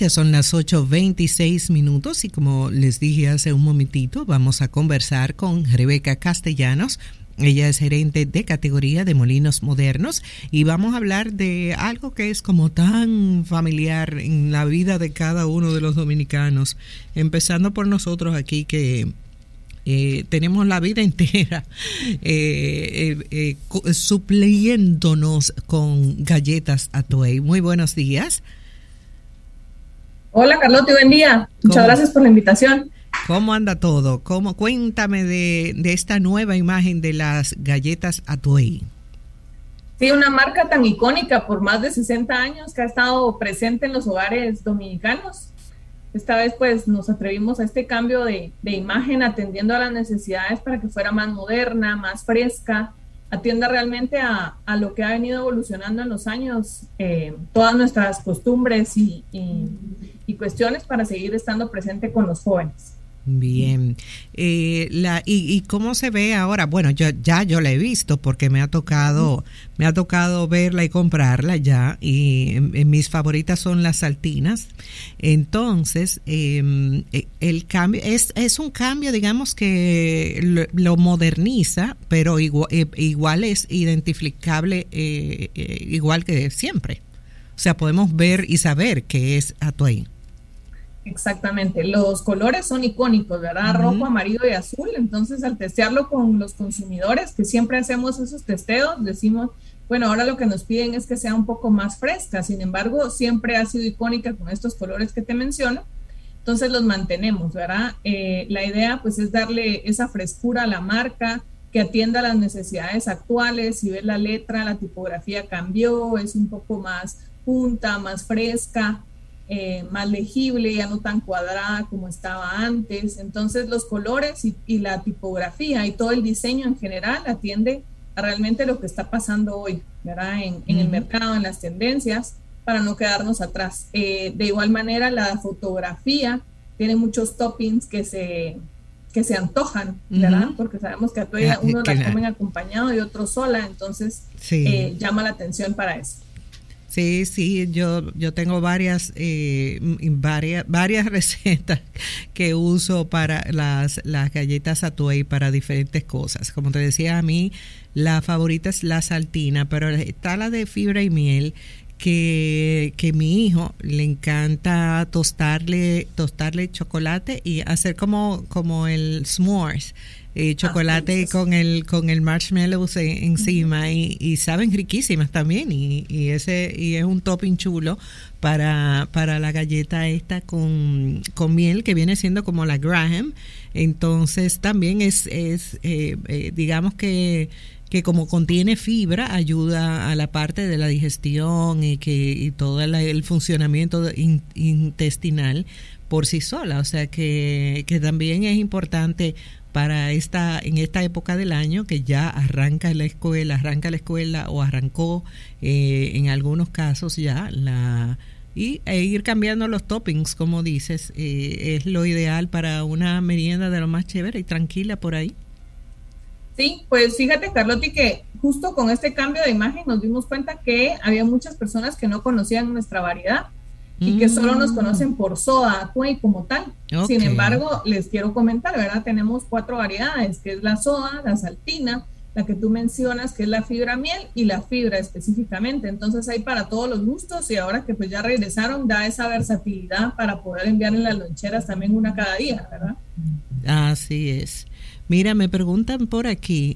Ya son las 8:26 y como les dije hace un momentito, vamos a conversar con Rebeca Castellanos. Ella es gerente de categoría de Molinos Modernos y vamos a hablar de algo que es como tan familiar en la vida de cada uno de los dominicanos, empezando por nosotros aquí que tenemos la vida entera supliéndonos con galletas Atuey. Muy buenos días. Hola Carlota, buen día. Muchas gracias por la invitación. ¿Cómo anda todo? Cuéntame de esta nueva imagen de las galletas Atuey. Sí, una marca tan icónica por más de 60 años que ha estado presente en los hogares dominicanos. Esta vez pues nos atrevimos a este cambio de imagen atendiendo a las necesidades para que fuera más moderna, más fresca, atienda realmente a lo que ha venido evolucionando en los años, todas nuestras costumbres y cuestiones para seguir estando presente con los jóvenes. Bien, y cómo se ve ahora. Bueno, yo la he visto porque me ha tocado verla y comprarla ya, y mis favoritas son las saltinas. Entonces el cambio es un cambio, digamos, que lo moderniza, pero igual es identificable, igual que siempre. O sea, podemos ver y saber que es Atuey. Exactamente, los colores son icónicos, ¿verdad? Rojo, amarillo y azul. Entonces, al testearlo con los consumidores, que siempre hacemos esos testeos, decimos, bueno, ahora lo que nos piden es que sea un poco más fresca. Sin embargo, siempre ha sido icónica con estos colores que te menciono. Entonces, los mantenemos, ¿verdad? La idea, pues, es darle esa frescura a la marca, que atienda a las necesidades actuales. Si ves la letra, la tipografía cambió, es un poco más junta, más fresca. Más legible, ya no tan cuadrada como estaba antes. Entonces los colores y la tipografía y todo el diseño en general atiende a realmente lo que está pasando hoy, ¿verdad? En el mercado, en las tendencias, para no quedarnos atrás. De igual manera, la fotografía tiene muchos toppings que se antojan, ¿verdad? Porque sabemos que unos la comen acompañado y otros sola, entonces sí. Llama la atención para eso. Sí, yo tengo varias recetas que uso para las galletas Atuey para diferentes cosas. Como te decía, a mí la favorita es la saltina, pero está la de fibra y miel que mi hijo le encanta tostarle chocolate y hacer como el s'mores. Chocolate con el marshmallows encima y saben riquísimas también y es un topping chulo para la galleta esta con miel, que viene siendo como la Graham. Entonces también es digamos que como contiene fibra, ayuda a la parte de la digestión y todo el funcionamiento intestinal por sí sola. O sea que también es importante para en esta época del año que ya arranca la escuela o arrancó en algunos casos ya ir cambiando los toppings, como dices, es lo ideal para una merienda de lo más chévere y tranquila por ahí. Sí, pues fíjate, Carlotti, que justo con este cambio de imagen nos dimos cuenta que había muchas personas que no conocían nuestra variedad y que solo nos conocen por soda, Atuey como tal. Okay. Sin embargo, les quiero comentar, ¿verdad? Tenemos 4 variedades, que es la soda, la saltina, la que tú mencionas, que es la fibra miel y la fibra específicamente. Entonces hay para todos los gustos y ahora que pues ya regresaron, da esa versatilidad para poder enviar en las loncheras también una cada día, ¿verdad? Así es. Mira, me preguntan por aquí,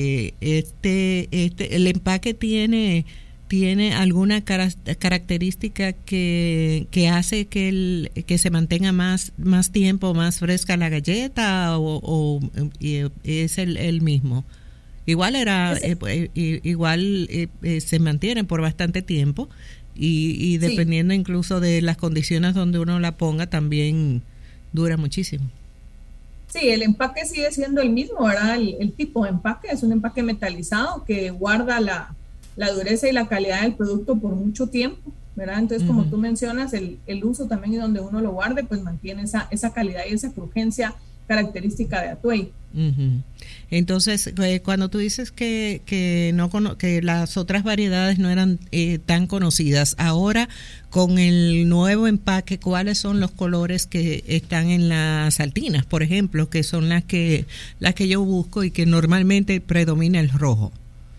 el empaque tiene alguna característica que hace que se mantenga más tiempo más fresca la galleta o es el mismo. Igual se mantienen por bastante tiempo y dependiendo incluso de las condiciones donde uno la ponga también dura muchísimo. Sí, el empaque sigue siendo el mismo, ¿verdad? El tipo de empaque es un empaque metalizado que guarda la dureza y la calidad del producto por mucho tiempo, ¿verdad? Entonces, como tú mencionas, el uso también y donde uno lo guarde, pues mantiene esa calidad y esa crujencia característica de Atuey. Uh-huh. Entonces, cuando tú dices que las otras variedades no eran tan conocidas, ahora con el nuevo empaque, ¿cuáles son los colores que están en las saltinas, por ejemplo, que son las que yo busco y que normalmente predomina el rojo?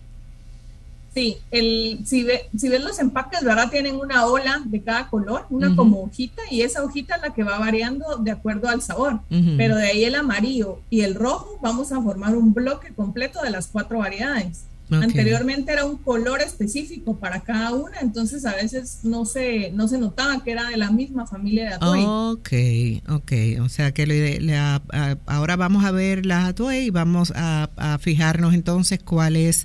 Sí, si ves los empaques, ¿verdad? Tienen una ola de cada color, una como hojita, y esa hojita es la que va variando de acuerdo al sabor. Pero de ahí el amarillo y el rojo vamos a formar un bloque completo de las 4 variedades. Okay. Anteriormente era un color específico para cada una, entonces a veces no se notaba que era de la misma familia de Atuey. Ok. O sea que ahora vamos a ver las Atuey y vamos a fijarnos entonces cuál es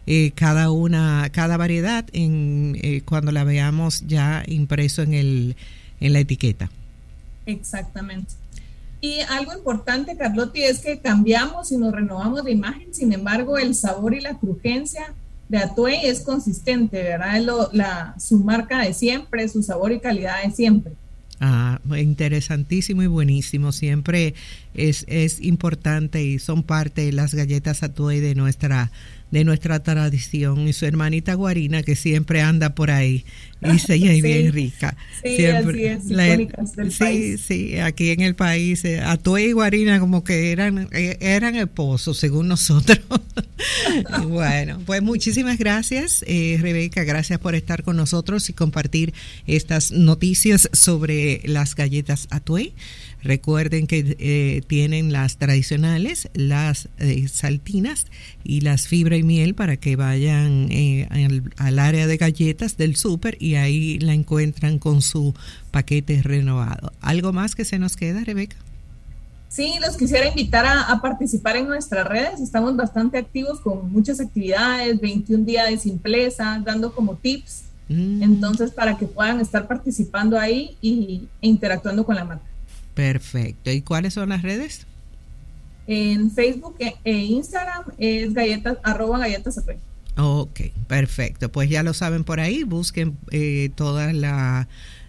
cada variedad cuando la veamos ya impreso en la etiqueta. Exactamente. Y algo importante, Carlotti, es que cambiamos y nos renovamos de imagen, sin embargo el sabor y la crujencia de Atuey es consistente, ¿verdad? Es su marca de siempre, su sabor y calidad de siempre. Interesantísimo y buenísimo. Siempre es importante y son parte de las galletas Atuey de nuestra tradición, y su hermanita Guarina que siempre anda por ahí y se sí, bien rica. Sí, siempre, así es, icónicas del país. Sí, aquí en el país, Atuey y Guarina como que eran esposos, según nosotros. Bueno, pues muchísimas gracias, Rebeca, gracias por estar con nosotros y compartir estas noticias sobre las galletas Atuey. Recuerden que tienen las tradicionales, las saltinas y las fibra y miel para que vayan al área de galletas del súper y ahí la encuentran con su paquete renovado. ¿Algo más que se nos queda, Rebeca? Sí, los quisiera invitar a participar en nuestras redes. Estamos bastante activos con muchas actividades, 21 días de simpleza, dando como tips. Entonces, para que puedan estar participando ahí e interactuando con la marca. Perfecto. ¿Y cuáles son las redes? En Facebook e Instagram es @galletas Atuey. Ok, perfecto. Pues ya lo saben por ahí. Busquen todas las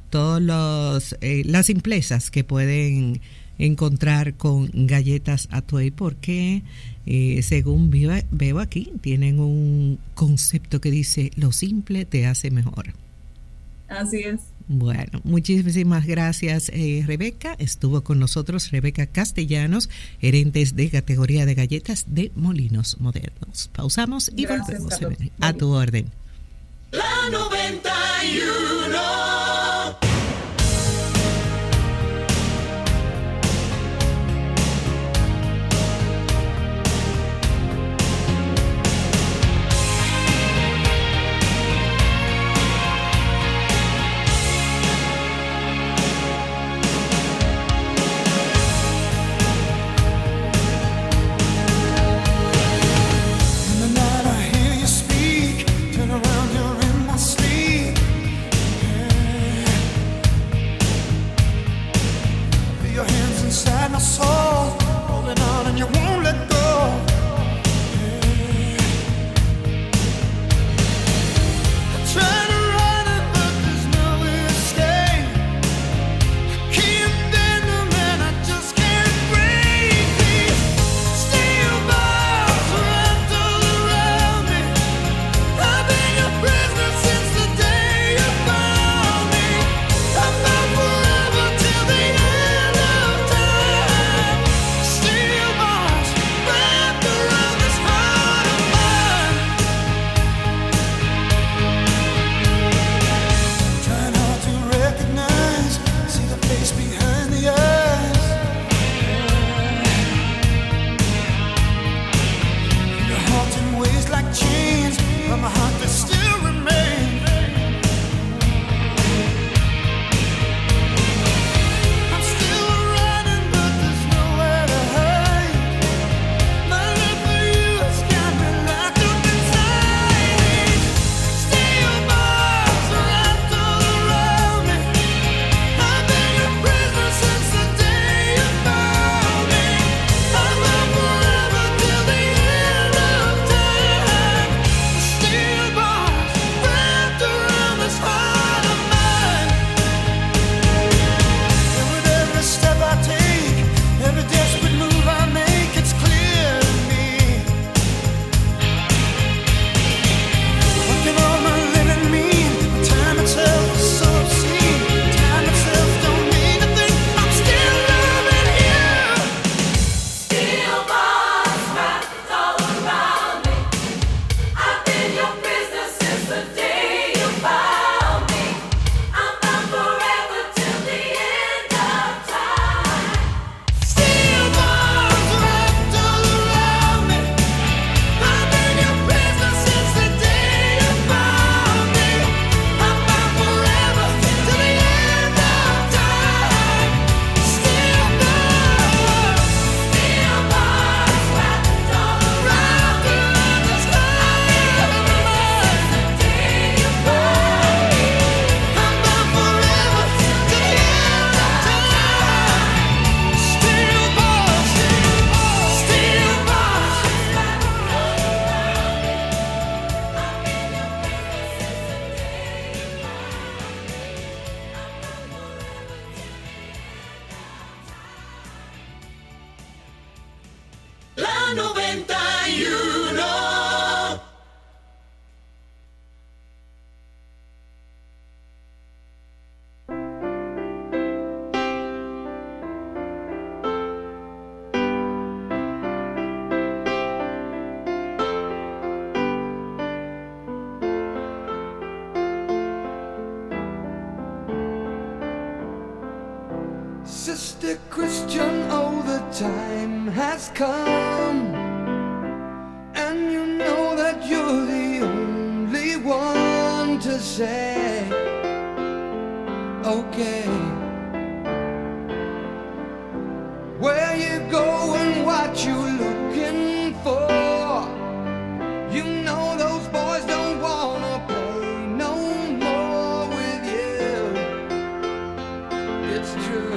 simplezas que pueden encontrar con galletas Atuey, porque según veo aquí, tienen un concepto que dice: lo simple te hace mejor. Así es. Bueno, muchísimas gracias, Rebeca. Estuvo con nosotros Rebeca Castellanos, gerentes de categoría de galletas de Molinos Modernos. Pausamos y gracias, volvemos. Carlos. A tu orden. La 91. Sister Christian, oh, the time has come, and you know that you're the only one to say, okay, where you going, what you looking for, you know those boys don't wanna play no more with you, it's true.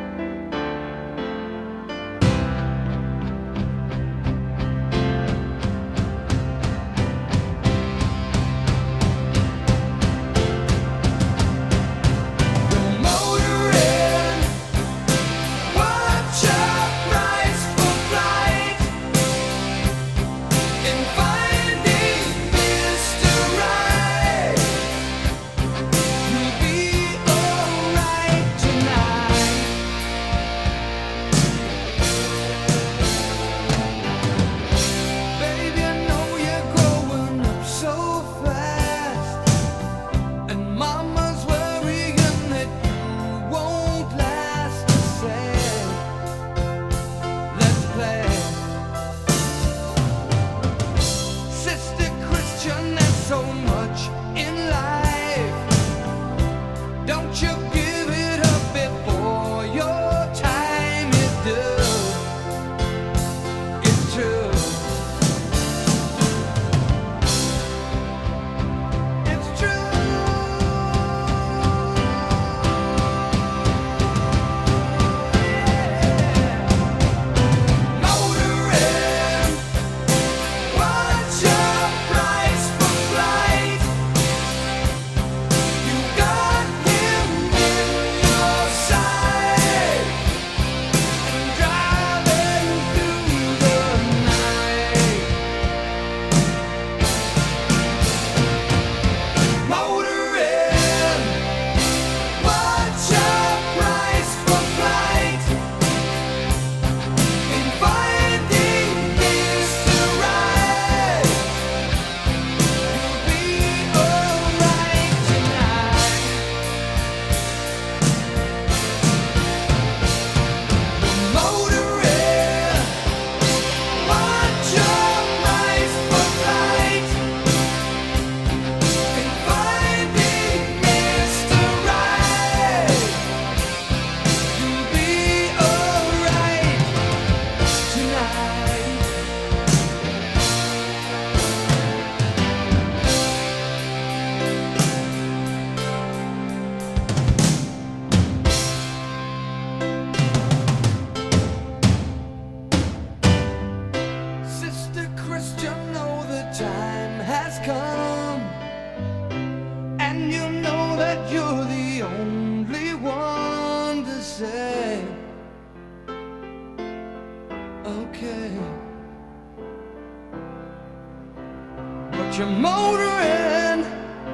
You're motoring,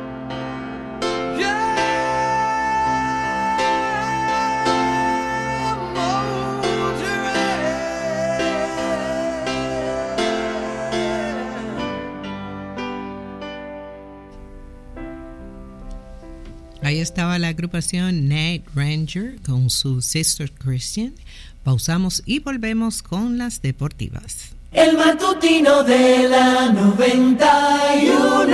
yeah, Ahí estaba la agrupación Night Ranger con su Sister Christian. Pausamos y volvemos con las deportivas. El matutino de la 91.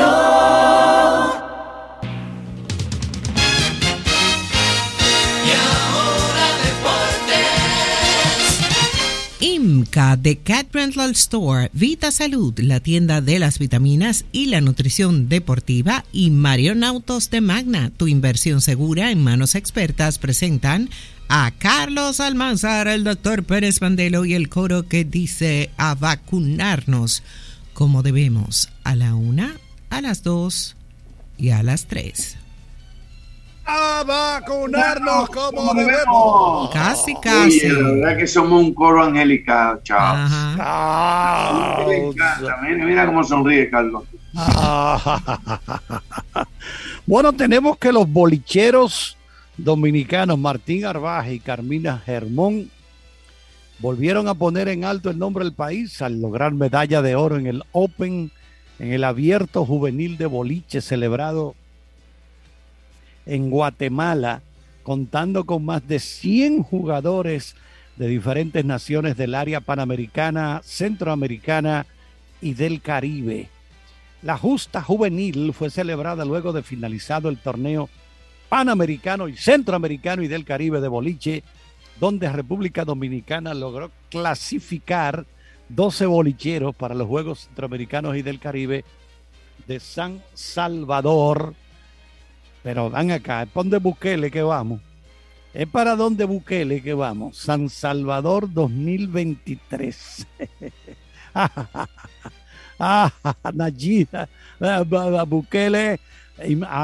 IMCA de Cat Rental Store, Vita Salud, la tienda de las vitaminas y la nutrición deportiva, y Marion Autos de Magna, tu inversión segura en manos expertas, presentan a Carlos Almanzar, el doctor Pérez Bandelo y el coro que dice a vacunarnos como debemos, a la 1, a las 2 y a las 3. A vacunarnos como debemos. Casi. Oye, la verdad que somos un coro angelical, chavos. Me encanta. Mira cómo sonríe Carlos. Bueno, tenemos que los bolicheros dominicanos Martín Arbaje y Carmina Germón volvieron a poner en alto el nombre del país al lograr medalla de oro en el Open, en el Abierto Juvenil de Boliche celebrado en Guatemala contando con más de 100 jugadores de diferentes naciones del área panamericana, centroamericana y del Caribe. La justa juvenil fue celebrada luego de finalizado el torneo panamericano y centroamericano y del Caribe de boliche, donde República Dominicana logró clasificar 12 bolicheros para los Juegos Centroamericanos y del Caribe de San Salvador. Pero van acá, ¿es para dónde Bukele que vamos? ¿Es para dónde Bukele que vamos? San Salvador 2023. Nayida, Bukele,